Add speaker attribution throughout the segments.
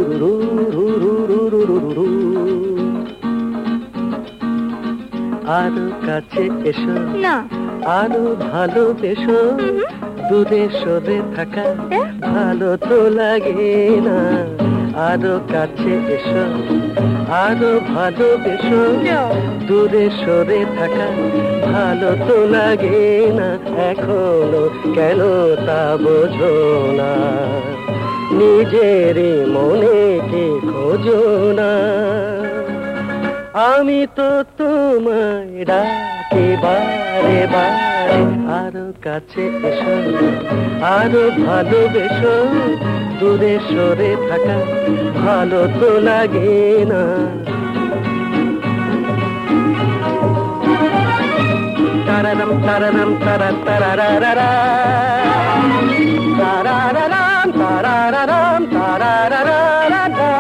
Speaker 1: আরো কাছে এসো না, আরো ভালোবেসো, দূরে সরে থাকা ভালো তো লাগে না। আরো কাছে এসো, আরো ভালোবেসো, দূরে সরে থাকা ভালো তো লাগে না। এখনো কেন তা বোঝো না, নিজেরই মনে কি খোঁজো না। আমি তো তোমায় ডাকি বারে বারে, আরো কাছে এসো, আরো ভালোবেসো, দূরে সরে থাকা ভালো তো লাগে না। তারারাম তারারাম তারা তারারারা, তারারারাম তারারারাম তারারারা।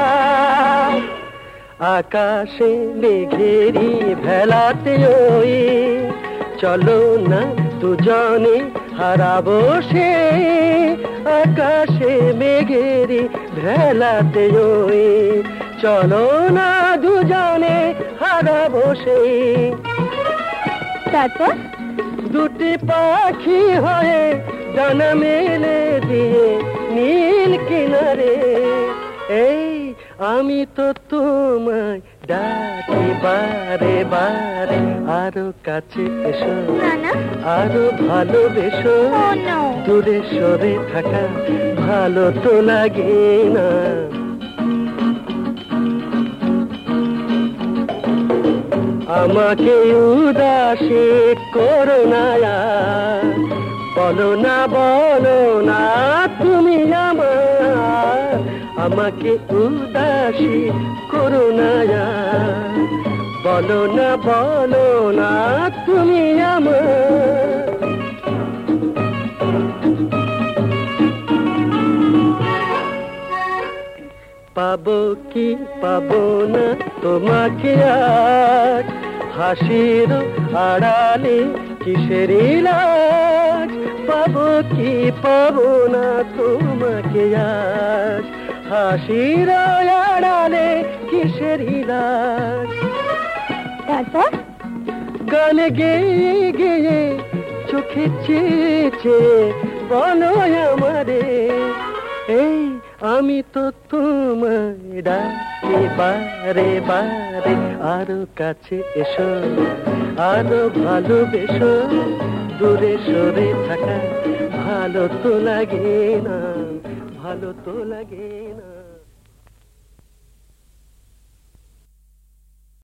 Speaker 1: আকাশে মেঘেরি ভেলাতে ওই চলো না দুজনে হারাবো সে। আকাশে মেঘেরি ভেলাতে ওই চলো না দুজনে হারাবো সে।
Speaker 2: তারপর
Speaker 1: দুটি পাখি হয়ে ডানা মেলে দিয়ে নীল কিনারে, এই আমি তো তোমায় ডাকি বারে বারে, আরো কাছে এসো, আরো ভালোবেসো, দূরে সরে থাকা ভালো তো লাগে না। আমাকে উদাসী করো না, বলো না বলো না তুমি আমার। আমাকে উদাসী করো না, বলো না তুমি আমার। পাবো কি পাবো না তোমাকে আজ, হাসির আড়ালে কিসের লাজ। পাবো কি পাবো না তোমাকে আজ, হাসির আড়ালে কিসের লাজ।
Speaker 2: তারপর
Speaker 1: গান গেয়ে গেয়ে চোখে চেয়ে বলো আমারে, এই আমি তো তোমায় ডাকি বারে বারে, আরো কাছে এসো, আরো ভালোবেসো, দূরে সরে থাকা ভালো তো লাগে না, ভালো তো লাগে না।